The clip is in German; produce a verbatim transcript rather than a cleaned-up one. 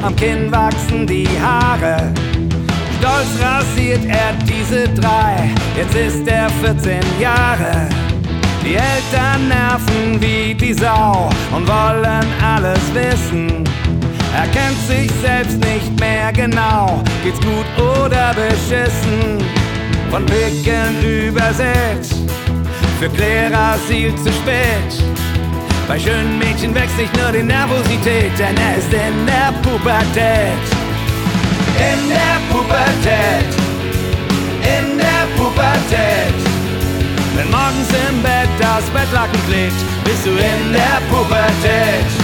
am Kinn wachsen die Haare. Stolz rasiert er diese drei, jetzt ist er vierzehn Jahre. Die Eltern nerven wie die Sau und wollen alles wissen. Er kennt sich selbst nicht mehr genau, geht's gut oder beschissen. Von Picken übersät, für Klerasil zu spät. Bei schönen Mädchen wächst nicht nur die Nervosität, denn er ist in der Pubertät. In der Pubertät, in der Pubertät. Wenn morgens im Bett das Bettlaken klebt, bist du in der Pubertät.